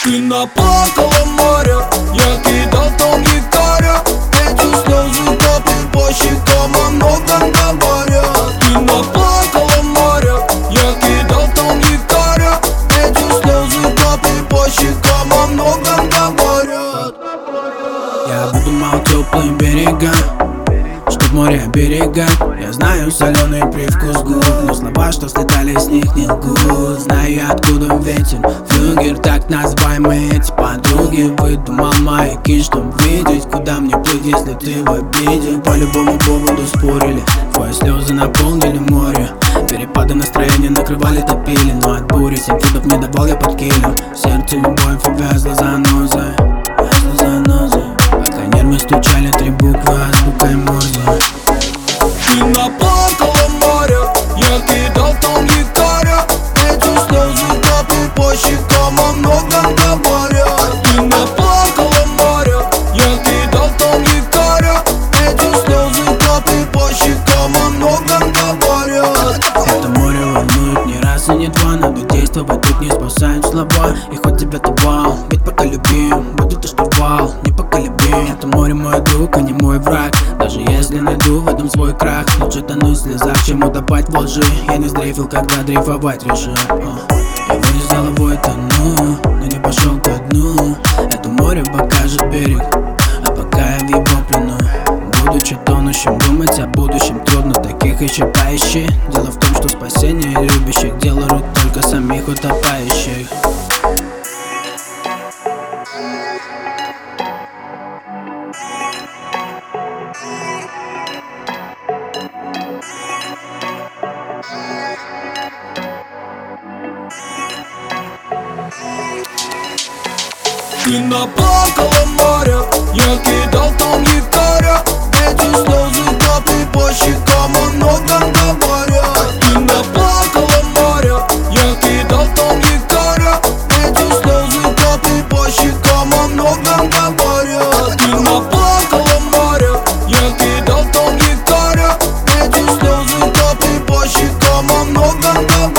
Ты наплакала море, я кидал там якоря. Эти слезы капли по щекам о многом говорят. Ты наплакала море, я кидал там якоря. Эти слезы капли по щекам о многом говорят. Я буду мал теплые берега, чтоб море оберегать. Я знаю соленый привкус губ, но слова, что слетали с них, не лгут. Знаю я, откуда ветер, флюгер, так называемые эти подруги. Выдумал маяки, чтоб видеть, куда мне плыть, если ты в обиде. По любому поводу спорили, твои слезы наполнили море. Перепады настроения накрывали, топили, но от бури 7 футов не давал я под килем. В сердце любовь увязла занозой, пока нервы стучали 3 буквы азбукой Морзе. Ты наплакала море, я кидал там якоря. Эти слезы капли по щекам о многом говорят. Ты наплакала море, я кидал там якоря. Эти слезы капли по щекам о многом говорят. Это море волнует не раз и не два, надо действовать, тут не спасают слова. И хоть тебя давал, ведь пока любим, будет и штурвал, непоколебим. Это море мой друг, а не мой враг. Даже если найду в этом свой крах, лучше тонуть в слезах, чем утопать во лжи. Я не сдрейфил, когда дрейфовать решил. Я вниз головой тону, но не пошел ко дну. Это море покажет берег, а пока я в его плену. Будучи тонущим, думать о будущем трудно, таких еще поищи. Дело в том, что спасение любящих дело рук только самих утопающих. Ты наплакала море, я кидал там якоря. Эти слезы капли по щекам о многом говорят. Ты наплакала море, я кидал там якоря. Эти слезы капли по щекам о многом говорят. Ты наплакала море, я кидал там якоря. Эти слезы капли по щекам о многом говорят.